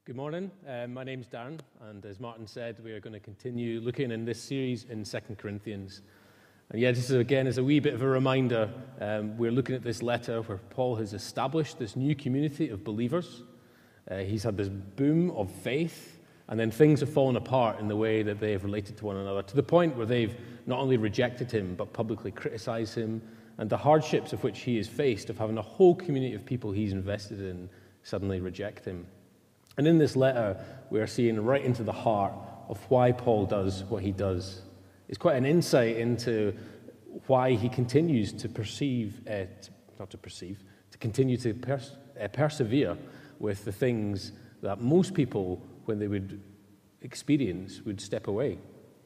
Good morning. My name's Darren, and as Martin said, we are going to continue looking in this series in 2 Corinthians. And yeah, this is again is a wee bit of a reminder. We're looking at this letter where Paul has established this new community of believers. He's had this boom of faith, and then things have fallen apart in the way that they have related to one another, to the point where they've not only rejected him, but publicly criticized him, and the hardships of which he is faced of having a whole community of people he's invested in suddenly reject him. And in this letter, we are seeing right into the heart of why Paul does what he does. It's quite an insight into why he continues to continue to persevere with the things that most people, when they would experience, would step away.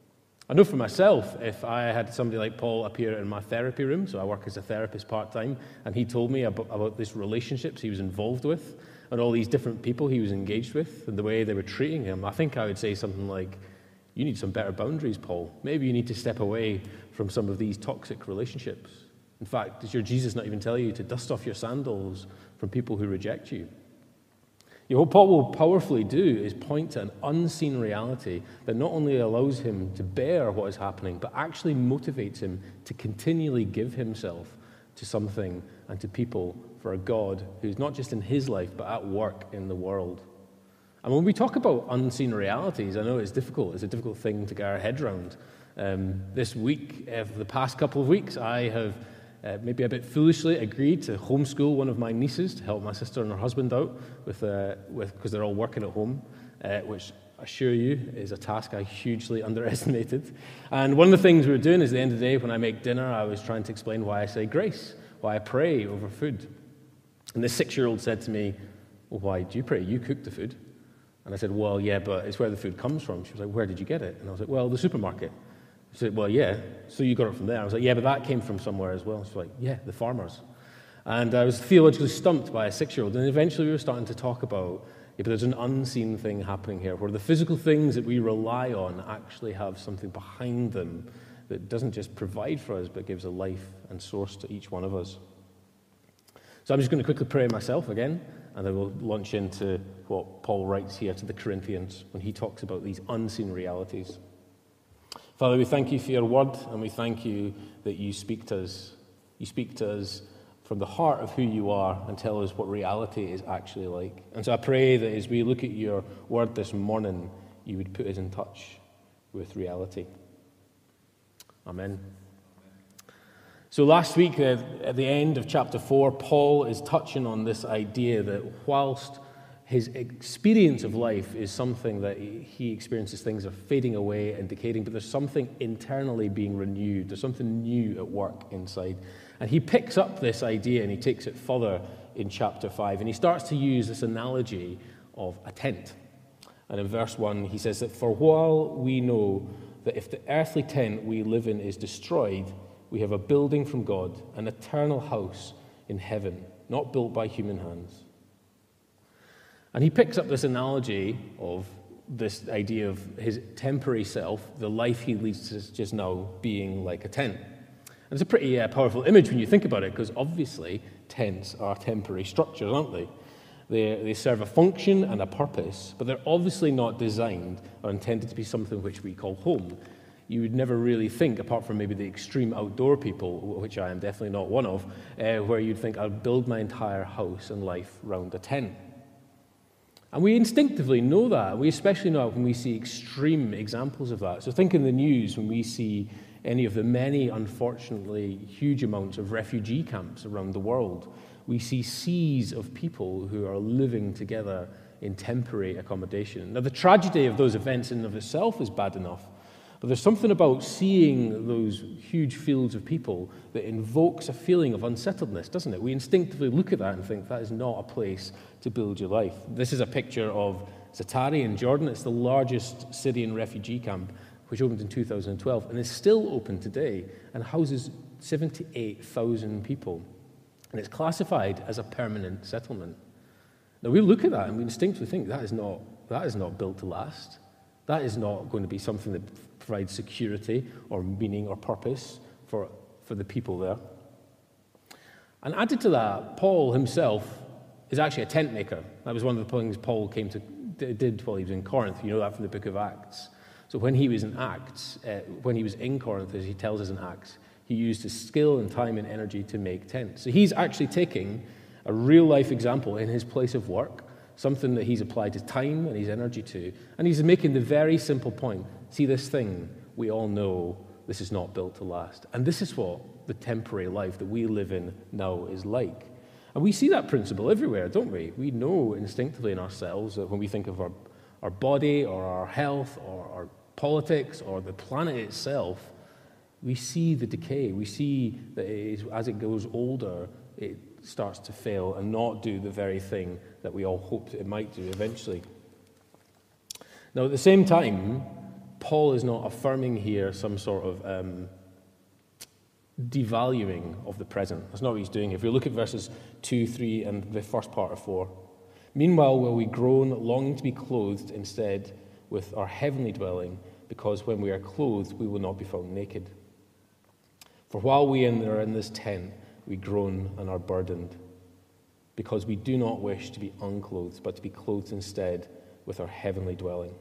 I know for myself, if I had somebody like Paul appear in my therapy room, so I work as a therapist part-time, and he told me about these relationships he was involved with, and all these different people he was engaged with, and the way they were treating him, I think I would say something like, you need some better boundaries, Paul. Maybe you need to step away from some of these toxic relationships. In fact, does your Jesus not even tell you to dust off your sandals from people who reject you? What Paul will powerfully do is point to an unseen reality that not only allows him to bear what is happening, but actually motivates him to continually give himself to something and to people for a God who's not just in his life, but at work in the world. And when we talk about unseen realities, I know it's difficult. It's a difficult thing to get our head around. This week, for the past couple of weeks, I have maybe a bit foolishly agreed to homeschool one of my nieces to help my sister and her husband out with because they're all working at home, which I assure you is a task I hugely underestimated. And one of the things we were doing is at the end of the day, when I make dinner, I was trying to explain why I say grace, why I pray over food. And this 6-year-old said to me, well, why do you pray? You cook the food. And I said, well, yeah, but it's where the food comes from. She was like, where did you get it? And I was like, well, the supermarket. She said, well, yeah, so you got it from there. I was like, yeah, but that came from somewhere as well. She was like, yeah, the farmers. And I was theologically stumped by a 6-year-old. And eventually we were starting to talk about, but there's an unseen thing happening here, where the physical things that we rely on actually have something behind them that doesn't just provide for us, but gives a life and source to each one of us. So I'm just going to quickly pray myself again, and then we'll launch into what Paul writes here to the Corinthians when he talks about these unseen realities. Father, we thank you for your word, and we thank you that you speak to us. You speak to us from the heart of who you are and tell us what reality is actually like. And so I pray that as we look at your word this morning, you would put us in touch with reality. Amen. So last week, at the end of chapter 4, Paul is touching on this idea that whilst his experience of life is something that he experiences, things are fading away and decaying, but there's something internally being renewed. There's something new at work inside. And he picks up this idea and he takes it further in chapter 5. And he starts to use this analogy of a tent. And in verse 1, he says that for while we know that if the earthly tent we live in is destroyed, we have a building from God, an eternal house in heaven, not built by human hands. And he picks up this analogy of this idea of his temporary self, the life he leads just now, being like a tent. And it's a pretty powerful image when you think about it, because obviously tents are temporary structures, aren't they? They serve a function and a purpose, but they're obviously not designed or intended to be something which we call home. You would never really think, apart from maybe the extreme outdoor people, which I am definitely not one of, where you'd think, I'll build my entire house and life around a tent. And we instinctively know that. We especially know it when we see extreme examples of that. So think in the news when we see any of the many, unfortunately, huge amounts of refugee camps around the world. We see seas of people who are living together in temporary accommodation. Now, the tragedy of those events in and of itself is bad enough, but there's something about seeing those huge fields of people that invokes a feeling of unsettledness, doesn't it? We instinctively look at that and think that is not a place to build your life. This is a picture of Zaatari in Jordan. It's the largest Syrian refugee camp, which opened in 2012 and is still open today and houses 78,000 people. And it's classified as a permanent settlement. Now, we look at that and we instinctively think that is not built to last. That is not going to be something that provides security or meaning or purpose for the people there. And added to that, Paul himself is actually a tent maker. That was one of the things Paul came to did while he was in Corinth. You know that from the book of Acts. So when he was in Acts, when he was in Corinth, as he tells us in Acts, he used his skill and time and energy to make tents. So he's actually taking a real-life example in his place of work, something that he's applied his time and his energy to, and he's making the very simple point. See, this thing, we all know this is not built to last. And this is what the temporary life that we live in now is like. And we see that principle everywhere, don't we? We know instinctively in ourselves that when we think of our body or our health or our politics or the planet itself, we see the decay. We see that as it goes older, it starts to fail and not do the very thing that we all hoped it might do eventually. Now, at the same time, Paul is not affirming here some sort of devaluing of the present. That's not what he's doing here. If you look at verses 2, 3, and the first part of 4. Meanwhile, will we groan, longing to be clothed instead with our heavenly dwelling, because when we are clothed, we will not be found naked. For while we are in this tent, we groan and are burdened, because we do not wish to be unclothed, but to be clothed instead with our heavenly dwelling.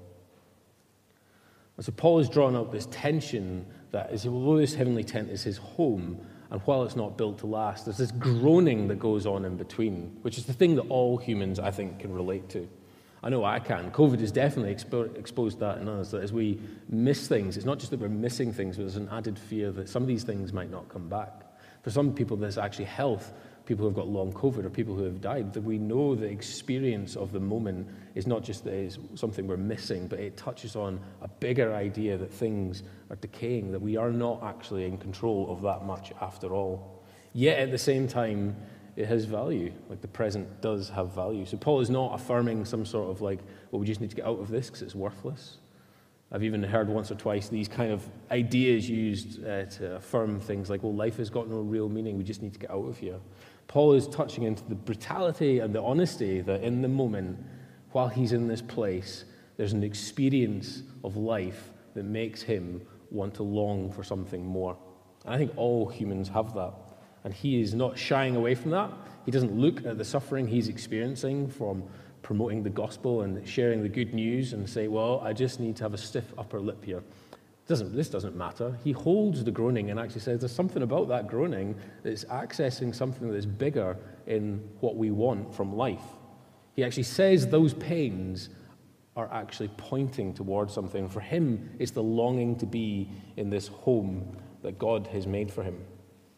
And so Paul is drawing up this tension that is, although this heavenly tent is his home, and while it's not built to last, there's this groaning that goes on in between, which is the thing that all humans, I think, can relate to. I know I can. COVID has definitely exposed that in us, that as we miss things, it's not just that we're missing things, but there's an added fear that some of these things might not come back. For some people, there's actually health, people who have got long COVID or people who have died, that we know the experience of the moment is not just that it's something we're missing, but it touches on a bigger idea that things are decaying, that we are not actually in control of that much after all. Yet at the same time, it has value. Like the present does have value. So Paul is not affirming some sort of like, well, we just need to get out of this because it's worthless. I've even heard once or twice these kind of ideas used to affirm things like, well, life has got no real meaning, we just need to get out of here. Paul is touching into the brutality and the honesty that in the moment, while he's in this place, there's an experience of life that makes him want to long for something more. And I think all humans have that. And he is not shying away from that. He doesn't look at the suffering he's experiencing from promoting the gospel and sharing the good news and say, well, I just need to have a stiff upper lip here. This doesn't matter. He holds the groaning and actually says there's something about that groaning that's accessing something that is bigger in what we want from life. He actually says those pains are actually pointing towards something. For him, it's the longing to be in this home that God has made for him.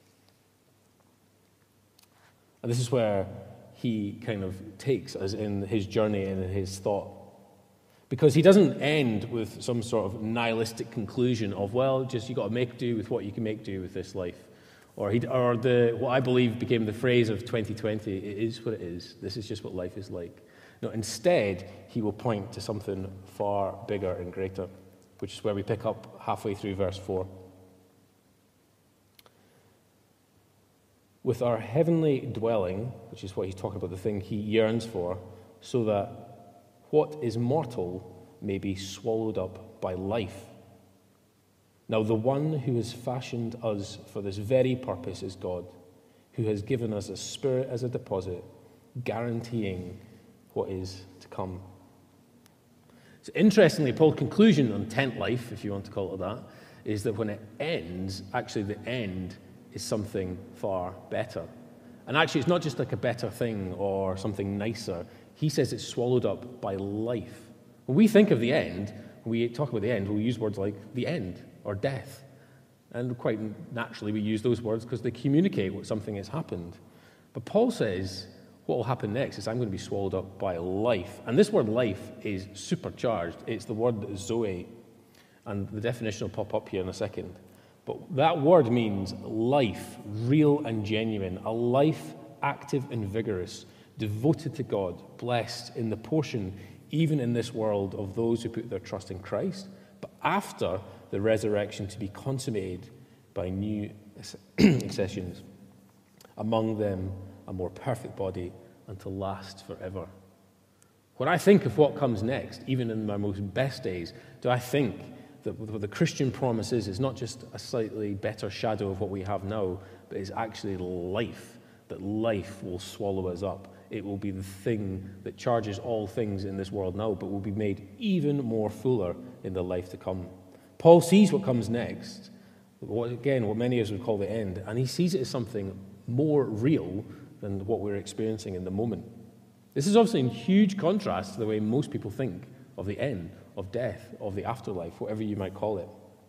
And this is where he kind of takes us in his journey and in his thought. Because he doesn't end with some sort of nihilistic conclusion of, well, just you got to make do with what you can make do with this life. Or what I believe became the phrase of 2020, it is what it is. This is just what life is like. No, instead, he will point to something far bigger and greater, which is where we pick up halfway through verse 4. With our heavenly dwelling, which is what he's talking about, the thing he yearns for, so that what is mortal may be swallowed up by life. Now, the one who has fashioned us for this very purpose is God, who has given us a spirit as a deposit, guaranteeing what is to come. So interestingly, Paul's conclusion on tent life, if you want to call it that, is that when it ends, actually the end is something far better. And actually, it's not just like a better thing or something nicer. He says it's swallowed up by life. When we think of the end, when we talk about the end, we'll use words like the end or death. And quite naturally, we use those words because they communicate what something has happened. But Paul says what will happen next is I'm going to be swallowed up by life. And this word life is supercharged. It's the word Zoe. And the definition will pop up here in a second. But that word means life, real and genuine, a life active and vigorous, devoted to God, blessed in the portion, even in this world, of those who put their trust in Christ, but after the resurrection to be consummated by new accessions, among them a more perfect body, and to last forever. When I think of what comes next, even in my most best days, do I think that what the Christian promise is not just a slightly better shadow of what we have now, but is actually life, that life will swallow us up it will be the thing that charges all things in this world now, but will be made even more fuller in the life to come. Paul sees what comes next, what many of us would call the end, and he sees it as something more real than what we're experiencing in the moment. This is obviously in huge contrast to the way most people think of the end, of death, of the afterlife, whatever you might call it.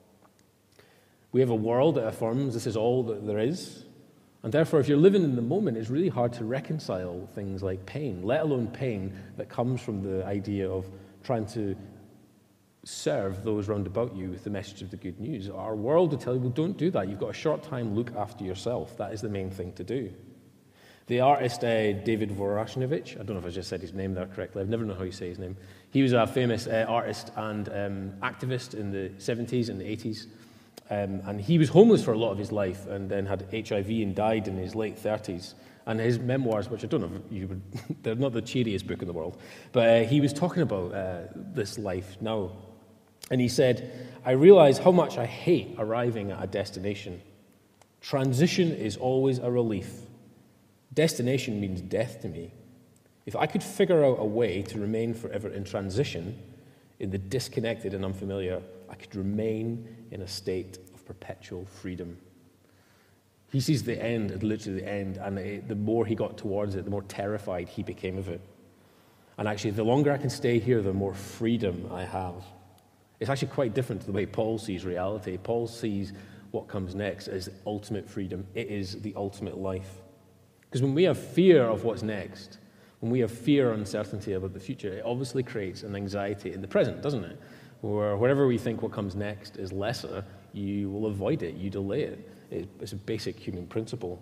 We have a world that affirms this is all that there is, and therefore if you're living in the moment, it's really hard to reconcile things like pain, let alone pain that comes from the idea of trying to serve those round about you with the message of the good news. Our world will tell you, well, don't do that. You've got a short time, look after yourself. That is the main thing to do. The artist David Vorashnikovich, I don't know if I just said his name there correctly, I've never known how you say his name. He was a famous artist and activist in the 70s and the 80s. And he was homeless for a lot of his life and then had HIV and died in his late 30s. And his memoirs, which I don't know if you would, they're not the cheeriest book in the world, but he was talking about this life now. And he said, I realize how much I hate arriving at a destination. Transition is always a relief. Destination means death to me. If I could figure out a way to remain forever in transition, in the disconnected and unfamiliar, I could remain in a state of perpetual freedom. He sees the end as literally the end, and the more he got towards it, the more terrified he became of it. And actually, the longer I can stay here, the more freedom I have. It's actually quite different to the way Paul sees reality. Paul sees what comes next as ultimate freedom. It is the ultimate life. Because when we have fear of what's next, when we have fear or uncertainty about the future, it obviously creates an anxiety in the present, doesn't it? Where wherever we think what comes next is lesser, you will avoid it, you delay it. It's a basic human principle.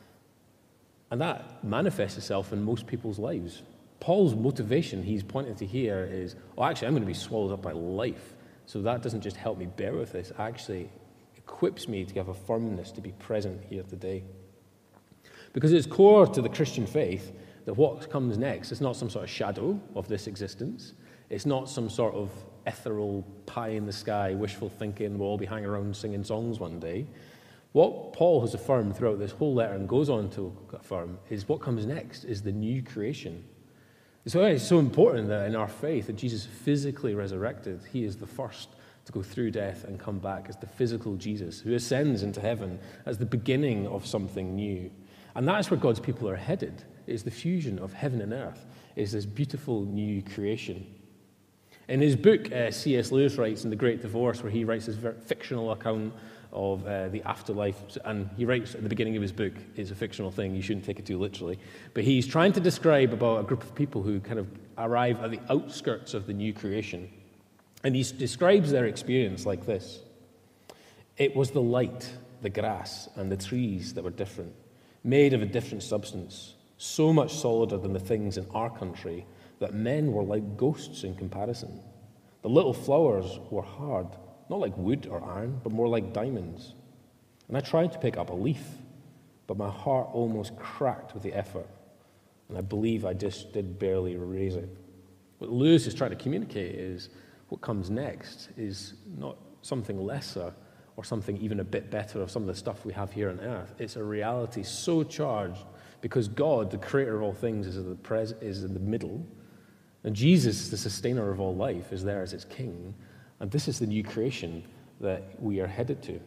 And that manifests itself in most people's lives. Paul's motivation, he's pointing to here, is, actually, I'm going to be swallowed up by life. So that doesn't just help me bear with this, actually equips me to have a firmness to be present here today. Because it's core to the Christian faith that what comes next is not some sort of shadow of this existence. It's not some sort of ethereal pie-in-the-sky, wishful thinking, we'll all be hanging around singing songs one day. What Paul has affirmed throughout this whole letter and goes on to affirm is what comes next is the new creation. So it's so important that in our faith that Jesus physically resurrected. He is the first to go through death and come back as the physical Jesus who ascends into heaven as the beginning of something new. And that's where God's people are headed. It is the fusion of heaven and earth. It is this beautiful new creation. In his book, C.S. Lewis writes in The Great Divorce, where he writes his fictional account of the afterlife, and he writes at the beginning of his book, it's a fictional thing, you shouldn't take it too literally, but he's trying to describe about a group of people who kind of arrive at the outskirts of the new creation. And he describes their experience like this. It was the light, the grass, and the trees that were different, made of a different substance, so much solider than the things in our country that men were like ghosts in comparison. The little flowers were hard, not like wood or iron, but more like diamonds. And I tried to pick up a leaf, but my heart almost cracked with the effort, and I believe I just did barely raise it. What Lewis is trying to communicate is what comes next is not something lesser or something even a bit better of some of the stuff we have here on earth. It's a reality so charged because God, the creator of all things, is in the middle, and Jesus, the sustainer of all life, is there as its king. And this is the new creation that we are headed to.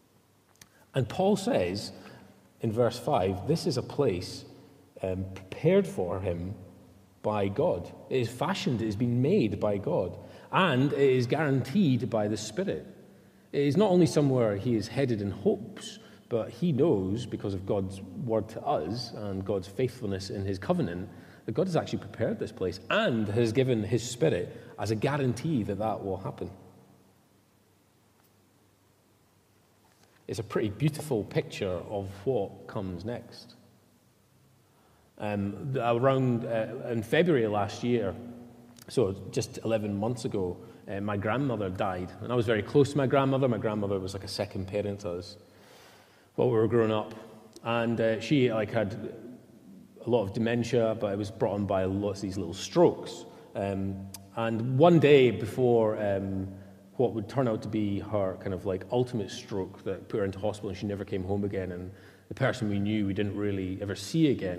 And Paul says in verse 5, this is a place prepared for him by God. It is fashioned, it has been made by God, and it is guaranteed by the Spirit. It is not only somewhere he is headed in hopes, but he knows, because of God's word to us and God's faithfulness in his covenant, that God has actually prepared this place and has given his Spirit as a guarantee that that will happen. It's a pretty beautiful picture of what comes next. Around in February last year, so just 11 months ago, my grandmother died. And I was very close to my grandmother. My grandmother was like a second parent to us while we were growing up. And she had a lot of dementia, but it was brought on by lots of these little strokes. And one day before what would turn out to be her kind of like ultimate stroke that put her into hospital and she never came home again, and the person we knew we didn't really ever see again,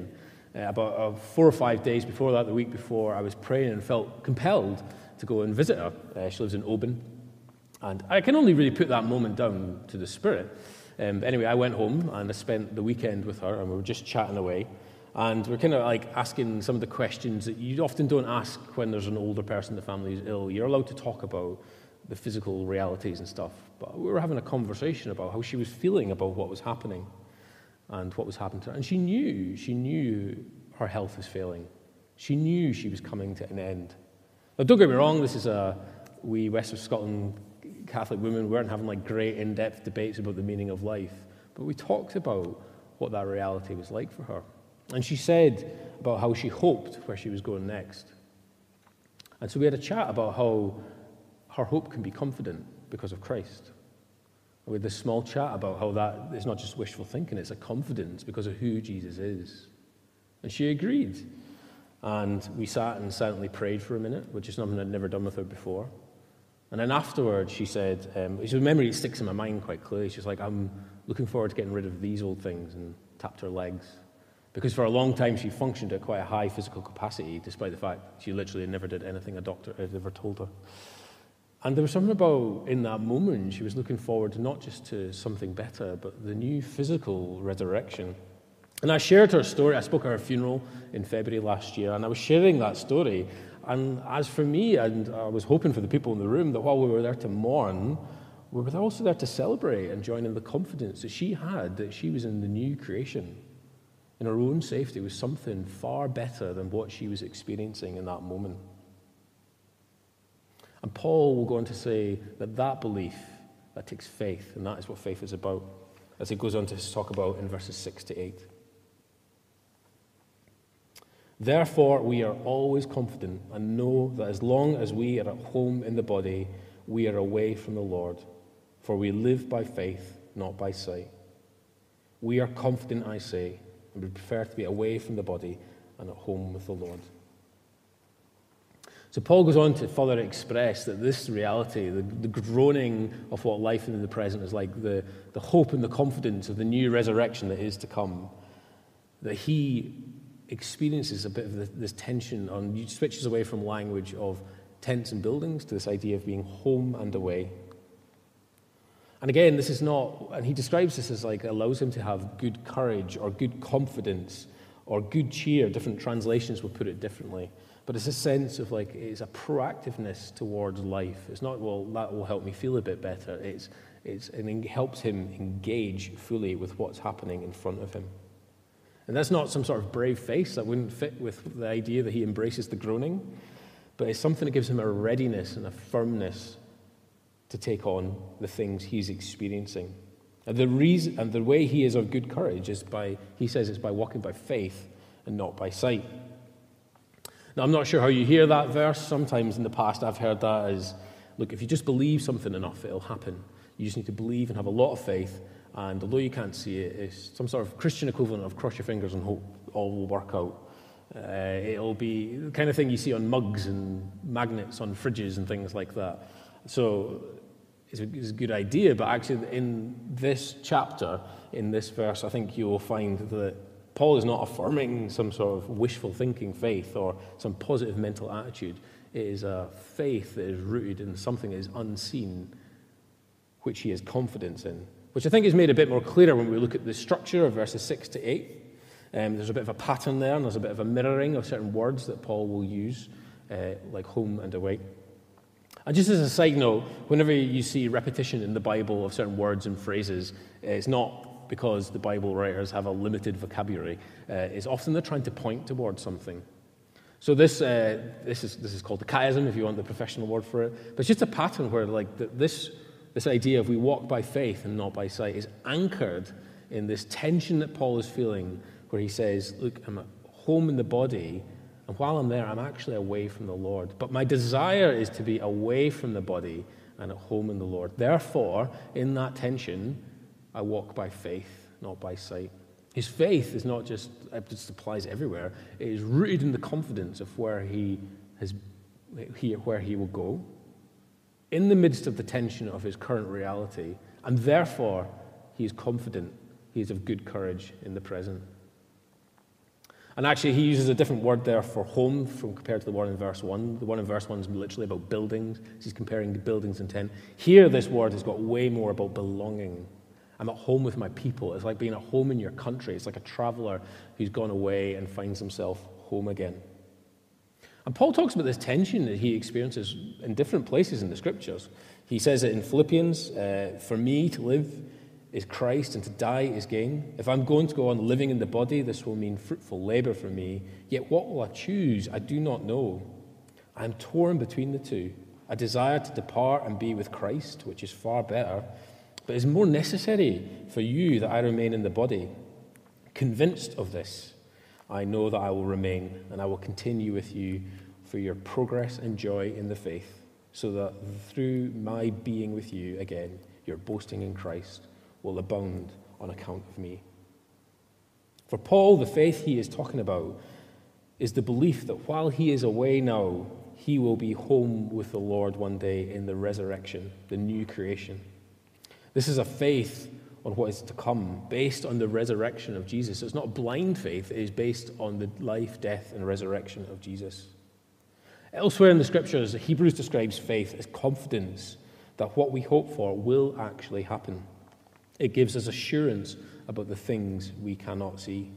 About 4 or 5 days before that, the week before, I was praying and felt compelled to go and visit her. She lives in Oban. And I can only really put that moment down to the Spirit. Anyway, I went home and I spent the weekend with her, and we were just chatting away. And we're kind of like asking some of the questions that you often don't ask when there's an older person in the family who's ill. You're allowed to talk about the physical realities and stuff. But we were having a conversation about how she was feeling about what was happening and what was happening to her. And she knew her health was failing. She knew she was coming to an end. Now, don't get me wrong, this is we West of Scotland Catholic women, we weren't having like great in-depth debates about the meaning of life. But we talked about what that reality was like for her. And she said about how she hoped where she was going next. And so we had a chat about how her hope can be confident because of Christ. We had this small chat about how that is not just wishful thinking, it's a confidence because of who Jesus is. And she agreed. And we sat and silently prayed for a minute, which is something I'd never done with her before. And then afterwards she said, it's a memory that sticks in my mind quite clearly. She's like, I'm looking forward to getting rid of these old things, and tapped her legs. Because for a long time she functioned at quite a high physical capacity, despite the fact she literally never did anything a doctor had ever told her. And there was something about, in that moment, she was looking forward not just to something better, but the new physical resurrection. And I shared her story. I spoke at her funeral in February last year, and I was sharing that story. And as for me, and I was hoping for the people in the room, that while we were there to mourn, we were also there to celebrate and join in the confidence that she had, that she was in the new creation. In her own safety was something far better than what she was experiencing in that moment. And Paul will go on to say that that belief, that takes faith, and that is what faith is about, as he goes on to talk about in verses 6 to 8. Therefore, we are always confident and know that as long as we are at home in the body, we are away from the Lord, for we live by faith, not by sight. We are confident, I say, and we prefer to be away from the body and at home with the Lord. So Paul goes on to further express that this reality, the groaning of what life in the present is like, the hope and the confidence of the new resurrection that is to come, that he experiences a bit of this tension on, he switches away from language of tents and buildings to this idea of being home and away. And again, this is not, and he describes this as like allows him to have good courage or good confidence or good cheer. Different translations will put it differently. But it's a sense of like, it's a proactiveness towards life. It's not, well, that will help me feel a bit better. And it helps him engage fully with what's happening in front of him. And that's not some sort of brave face that wouldn't fit with the idea that he embraces the groaning, but it's something that gives him a readiness and a firmness to take on the things he's experiencing. And the way he is of good courage is he says it's by walking by faith and not by sight. Now, I'm not sure how you hear that verse. Sometimes in the past I've heard that as, look, if you just believe something enough, it'll happen. You just need to believe and have a lot of faith, and although you can't see it, it's some sort of Christian equivalent of cross your fingers and hope all will work out. It'll be the kind of thing you see on mugs and magnets on fridges and things like that. So it's a good idea, but actually in this chapter, in this verse, I think you will find that Paul is not affirming some sort of wishful thinking faith or some positive mental attitude. It is a faith that is rooted in something that is unseen, which he has confidence in, which I think is made a bit more clearer when we look at the structure of verses 6 to 8. There's a bit of a pattern there, and there's a bit of a mirroring of certain words that Paul will use, like home and away. And just as a side note, whenever you see repetition in the Bible of certain words and phrases, it's not because the Bible writers have a limited vocabulary. It's often they're trying to point towards something. So this is called the chiasm, if you want the professional word for it. But it's just a pattern where like this idea of we walk by faith and not by sight is anchored in this tension that Paul is feeling, where he says, look, I'm at home in the body, and while I'm there, I'm actually away from the Lord. But my desire is to be away from the body and at home in the Lord. Therefore, in that tension, I walk by faith, not by sight. His faith is not just, it just applies everywhere. It is rooted in the confidence of where he will go, in the midst of the tension of his current reality, and therefore he is confident. He is of good courage in the present. And actually, he uses a different word there for home compared to the one in verse 1. The one in verse 1 is literally about buildings. He's comparing the buildings and tent. Here, this word has got way more about belonging. I'm at home with my people. It's like being at home in your country. It's like a traveler who's gone away and finds himself home again. And Paul talks about this tension that he experiences in different places in the Scriptures. He says it in Philippians, for me to live is Christ and to die is gain. If I'm going to go on living in the body, this will mean fruitful labor for me. Yet what will I choose? I do not know. I am torn between the two. I desire to depart and be with Christ, which is far better, but it's more necessary for you that I remain in the body. Convinced of this, I know that I will remain and I will continue with you for your progress and joy in the faith, so that through my being with you again, your boasting in Christ will abound on account of me. For Paul, the faith he is talking about is the belief that while he is away now, he will be home with the Lord one day in the resurrection, the new creation. This is a faith on what is to come, based on the resurrection of Jesus. It's not a blind faith, it is based on the life, death, and resurrection of Jesus. Elsewhere in the Scriptures, Hebrews describes faith as confidence that what we hope for will actually happen. It gives us assurance about the things we cannot see.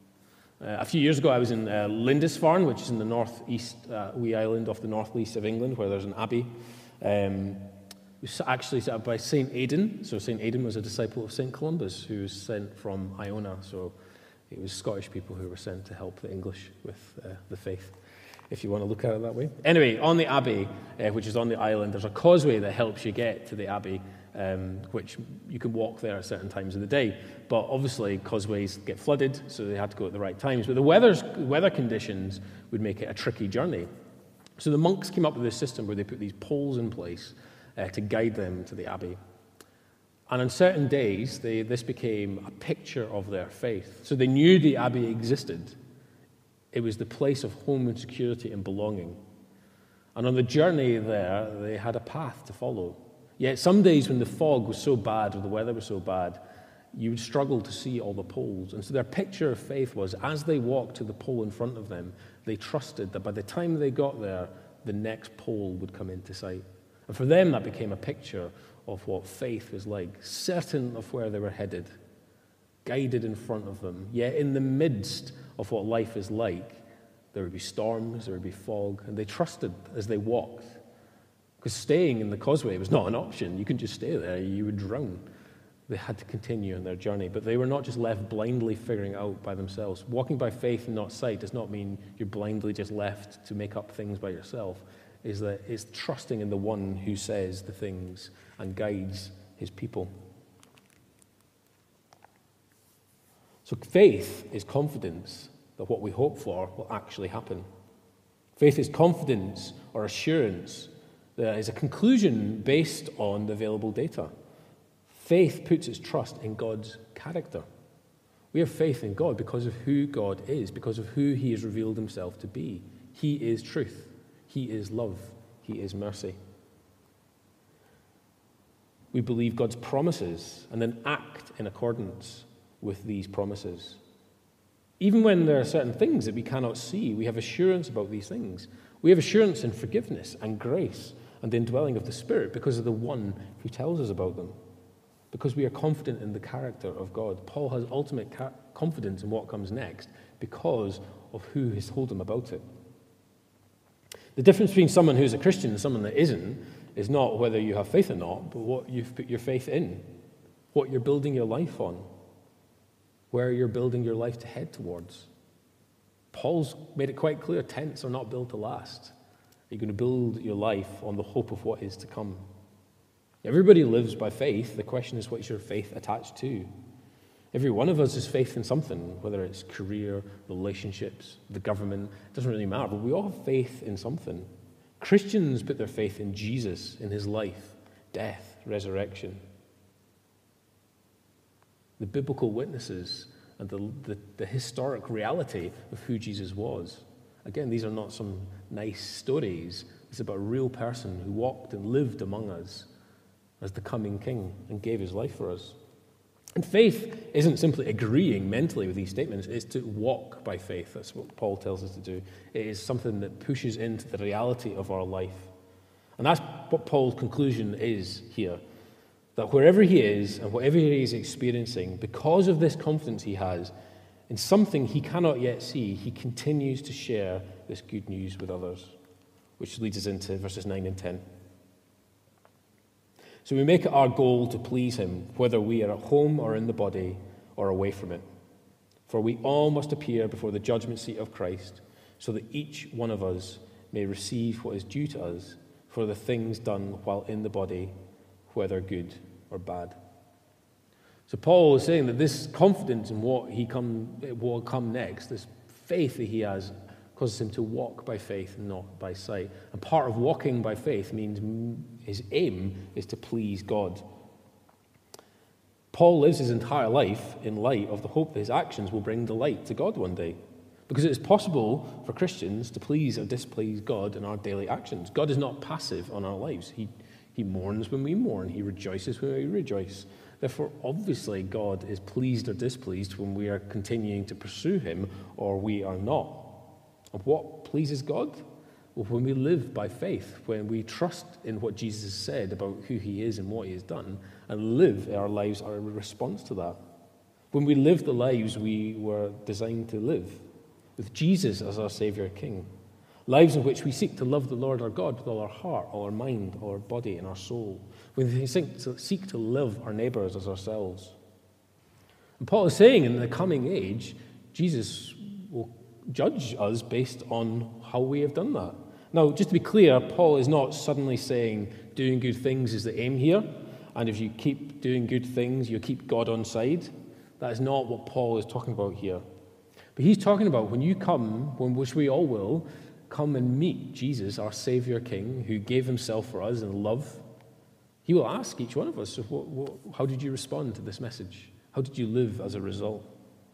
A few years ago, I was in Lindisfarne, which is in the northeast, wee island off the northeast of England, where there's an abbey. It was actually set up by St. Aidan. So St. Aidan was a disciple of St. Columbus, who was sent from Iona. So it was Scottish people who were sent to help the English with the faith, if you want to look at it that way. Anyway, on the abbey, which is on the island, there's a causeway that helps you get to the abbey, which you can walk there at certain times of the day. But obviously, causeways get flooded, so they had to go at the right times. But the weather conditions would make it a tricky journey. So the monks came up with this system where they put these poles in place to guide them to the abbey. And on certain days, this became a picture of their faith. So they knew the abbey existed. It was the place of home and security and belonging. And on the journey there, they had a path to follow. Yet some days when the fog was so bad or the weather was so bad, you would struggle to see all the poles. And so their picture of faith was, as they walked to the pole in front of them, they trusted that by the time they got there, the next pole would come into sight. And for them, that became a picture of what faith was like, certain of where they were headed, guided in front of them. Yet in the midst of what life is like, there would be storms, there would be fog, and they trusted as they walked. Because staying in the causeway was not an option. You couldn't just stay there, you would drown. They had to continue on their journey, but they were not just left blindly figuring it out by themselves. Walking by faith and not sight does not mean you're blindly just left to make up things by yourself. It's trusting in the one who says the things and guides his people. So faith is confidence that what we hope for will actually happen. Faith is confidence or assurance that is a conclusion based on the available data. Faith puts its trust in God's character. We have faith in God because of who God is, because of who he has revealed himself to be. He is truth. He is love. He is mercy. We believe God's promises and then act in accordance with these promises. Even when there are certain things that we cannot see, we have assurance about these things. We have assurance in forgiveness and grace and the indwelling of the Spirit because of the one who tells us about them. Because we are confident in the character of God. Paul has ultimate confidence in what comes next because of who has told him about it. The difference between someone who's a Christian and someone that isn't is not whether you have faith or not, but what you've put your faith in, what you're building your life on, where you're building your life to head towards. Paul's made it quite clear, tents are not built to last. You're going to build your life on the hope of what is to come. Everybody lives by faith. The question is, what's your faith attached to? Every one of us has faith in something, whether it's career, relationships, the government, it doesn't really matter, but we all have faith in something. Christians put their faith in Jesus, in his life, death, resurrection. The biblical witnesses and the historic reality of who Jesus was. Again, these are not some nice stories. It's about a real person who walked and lived among us as the coming king and gave his life for us. And faith isn't simply agreeing mentally with these statements, it's to walk by faith. That's what Paul tells us to do. It is something that pushes into the reality of our life. And that's what Paul's conclusion is here. That wherever he is and whatever he is experiencing, because of this confidence he has in something he cannot yet see, he continues to share this good news with others, which leads us into verses 9 and 10. So we make it our goal to please him, whether we are at home or in the body or away from it. For we all must appear before the judgment seat of Christ, so that each one of us may receive what is due to us for the things done while in the body, whether good or bad. So Paul is saying that this confidence in what will come next, this faith that he has, causes him to walk by faith and not by sight. And part of walking by faith means his aim is to please God. Paul lives his entire life in light of the hope that his actions will bring delight to God one day. Because it is possible for Christians to please or displease God in our daily actions. God is not passive on our lives. He mourns when we mourn. He rejoices when we rejoice. Therefore, obviously, God is pleased or displeased when we are continuing to pursue him or we are not. And what pleases God? Well, when we live by faith, when we trust in what Jesus has said about who he is and what he has done, and live our lives are a response to that. When we live the lives we were designed to live, with Jesus as our Savior King. Lives in which we seek to love the Lord our God with all our heart, all our mind, all our body, and our soul. When we seek to love our neighbours as ourselves. And Paul is saying in the coming age, Jesus will judge us based on how we have done that. Now, just to be clear, Paul is not suddenly saying doing good things is the aim here, and if you keep doing good things, you keep God on side. That is not what Paul is talking about here. But he's talking about when you come, which we all will, come and meet Jesus, our Savior King, who gave himself for us in love. He will ask each one of us, how did you respond to this message? How did you live as a result?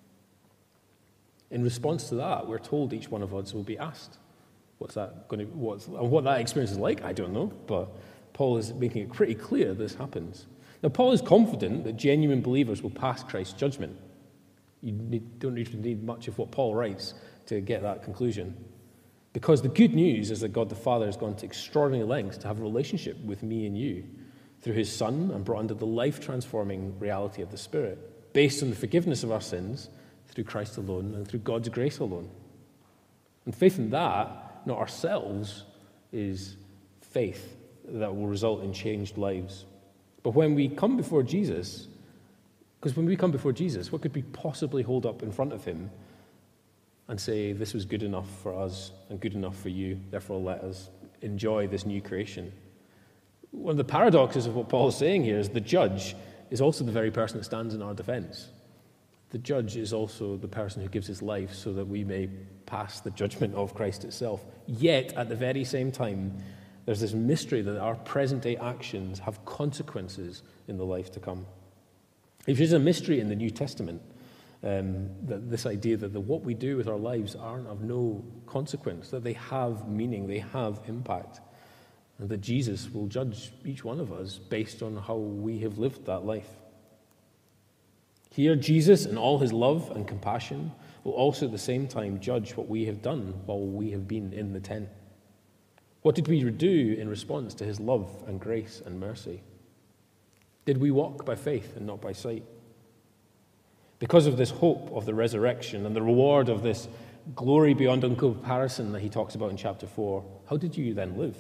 In response to that, we're told each one of us will be asked. What that experience is like, I don't know, but Paul is making it pretty clear this happens. Now, Paul is confident that genuine believers will pass Christ's judgment. You don't need much of what Paul writes to get that conclusion. Because the good news is that God the Father has gone to extraordinary lengths to have a relationship with me and you through his Son and brought under the life-transforming reality of the Spirit, based on the forgiveness of our sins through Christ alone and through God's grace alone. And faith in that, not ourselves, is faith that will result in changed lives. But when we come before Jesus, because when we come before Jesus, what could we possibly hold up in front of him and say, this was good enough for us and good enough for you, therefore let us enjoy this new creation? One of the paradoxes of what Paul is saying here is the judge is also the very person that stands in our defense. The judge is also the person who gives his life so that we may pass the judgment of Christ itself. Yet, at the very same time, there's this mystery that our present-day actions have consequences in the life to come. If there's a mystery in the New Testament, that this idea that what we do with our lives aren't of no consequence, that they have meaning, they have impact, and that Jesus will judge each one of us based on how we have lived that life. Here, Jesus, in all his love and compassion, will also at the same time judge what we have done while we have been in the tent. What did we do in response to his love and grace and mercy? Did we walk by faith and not by sight? Because of this hope of the resurrection and the reward of this glory beyond comparison that he talks about in chapter 4, how did you then live?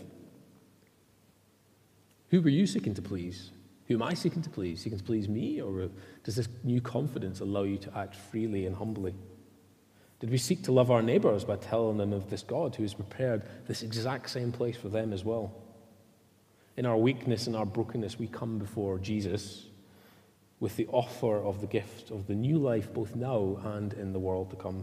Who were you seeking to please? Who am I seeking to please? Seeking to please me? Or does this new confidence allow you to act freely and humbly? Did we seek to love our neighbors by telling them of this God who has prepared this exact same place for them as well? In our weakness and our brokenness, we come before Jesus with the offer of the gift of the new life both now and in the world to come.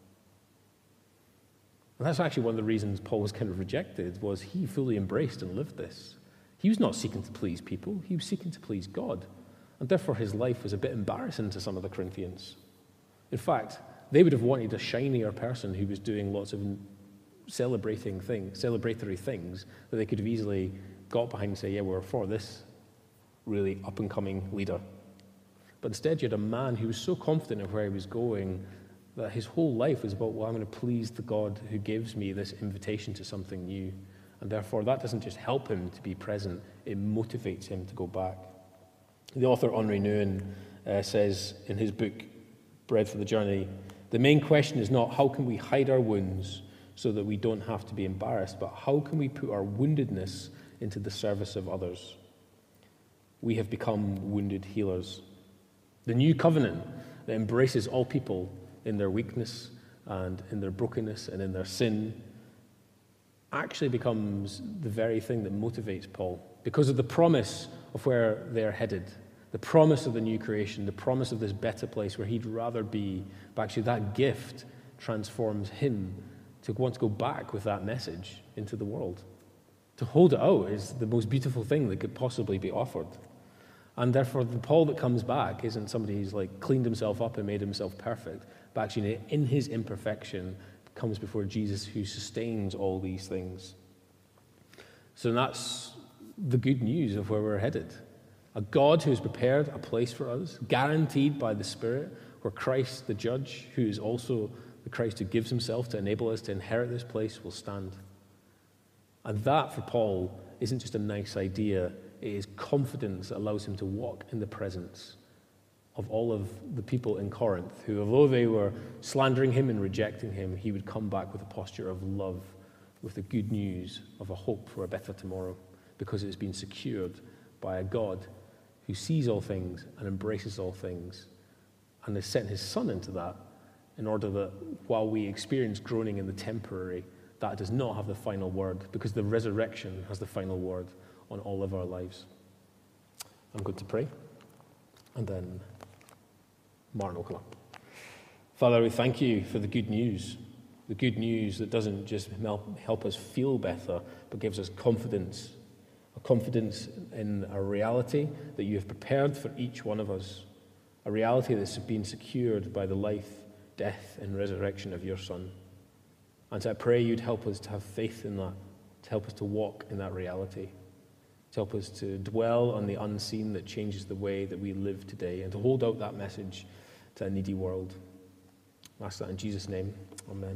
And that's actually one of the reasons Paul was kind of rejected, was he fully embraced and lived this. He was not seeking to please people, he was seeking to please God. And therefore his life was a bit embarrassing to some of the Corinthians. In fact, they would have wanted a shinier person who was doing lots of celebratory things that they could have easily got behind and say, yeah, we're for this really up-and-coming leader. But instead, you had a man who was so confident of where he was going that his whole life was about, well, I'm going to please the God who gives me this invitation to something new. And therefore, that doesn't just help him to be present, it motivates him to go back. The author Henri Nouwen says in his book, Bread for the Journey, the main question is not how can we hide our wounds so that we don't have to be embarrassed, but how can we put our woundedness into the service of others? We have become wounded healers. The new covenant that embraces all people in their weakness and in their brokenness and in their sin actually becomes the very thing that motivates Paul because of the promise of where they're headed, the promise of the new creation, the promise of this better place where he'd rather be. But actually that gift transforms him to want to go back with that message into the world. To hold it out is the most beautiful thing that could possibly be offered. And therefore, the Paul that comes back isn't somebody who's like cleaned himself up and made himself perfect, but actually in his imperfection comes before Jesus who sustains all these things. So that's the good news of where we're headed. A God who has prepared a place for us, guaranteed by the Spirit, where Christ, the judge, who is also the Christ who gives himself to enable us to inherit this place, will stand. And that, for Paul, isn't just a nice idea. It is confidence that allows him to walk in the presence of all of the people in Corinth who, although they were slandering him and rejecting him, he would come back with a posture of love, with the good news of a hope for a better tomorrow, because it has been secured by a God who sees all things and embraces all things and has sent his Son into that in order that while we experience groaning in the temporary, that does not have the final word, because the resurrection has the final word on all of our lives. I'm going to pray, and then Martin will come up. Father, we thank you for the good news that doesn't just help us feel better, but gives us confidence, a confidence in a reality that you have prepared for each one of us, a reality that's been secured by the life, death, and resurrection of your Son. And so I pray you'd help us to have faith in that, to help us to walk in that reality, to help us to dwell on the unseen that changes the way that we live today, and to hold out that message to a needy world. I ask that in Jesus' name. Amen.